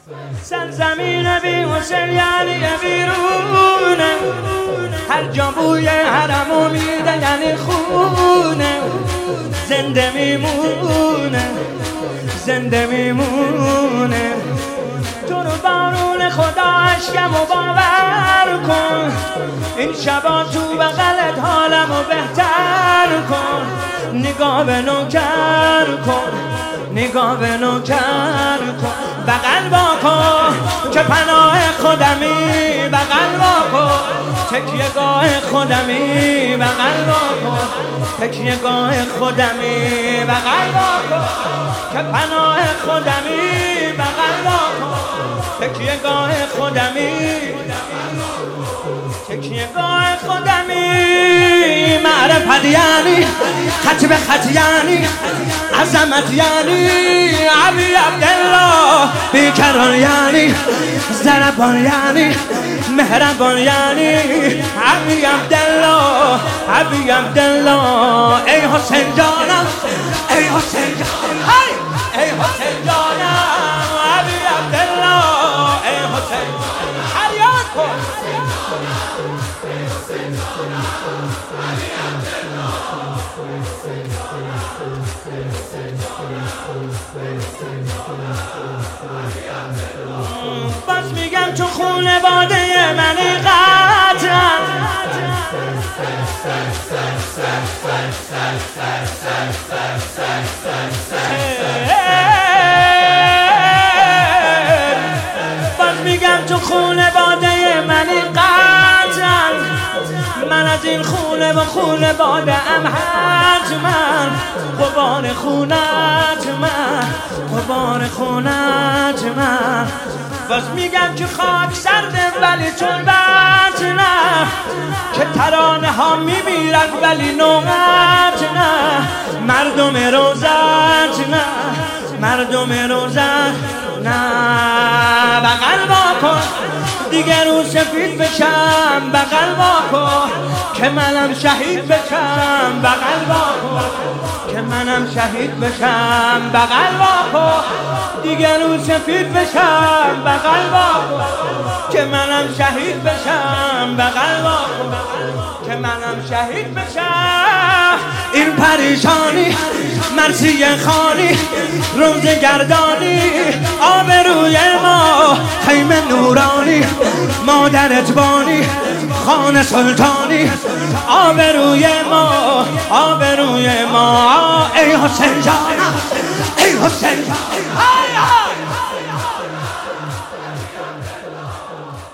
سرزمین بی حسین یعنی بیرونه، هر جا بوی حرمو میده یعنی خونه. زنده میمونه، زنده میمونه. تو رو بارون خدا عشقمو باور کن، این شبا تو بغلت حالمو بهتر کن. نگاه به نوکر کن، نگاه به نوکر کن. بغل واکن که پناه خودمی، بغل واکن تکیه گاه خودمی، بغل واکن تکیه گاه خودمی، بغل واکن که پناه خودمی، بغل واکن تکیه گاه خودمی، تکیه گاه خودمی. معرفت یعنی خط به خط یعنی عظمت یعنی عبی عبدالله. بیکران یعنی ضربان یعنی مهربان یعنی عبی عبدالله، عبی عبدالله. ای حسین جانم، ای حسین جانم، ای حسین جانم، عبی عبدالله. ای حسین فریاد کن. باز میگم تو خونه باده منی قطعا، باز میگم تو خونه باده منی قطعا. من از این خونه و خونه باده ام حتما. غبار خونت من، غبار خونت من. باز میگم که خاک سرده ولی تربت نه، که ترانه ها میمیرن ولی نوبت نه. مردم روزت نه، مردم روزت نه. بغل واکن دیگه رو سفید بشم، بغل واکن که منم شهید بشم، بغل واکن که منم شهید بشم، بغل واکن دیگه رو سفید بشم، بغل واکن که منم شهید بشم، بغل واکن که منم شهید بشم. این پریشانی مرسی خانی، روزگردانی آبروی ما، خیمه نورانی مادرت بانی، خانه سلطانی آبروی ما، آبروی ما. ای حسین جانم، ای حسین جانم.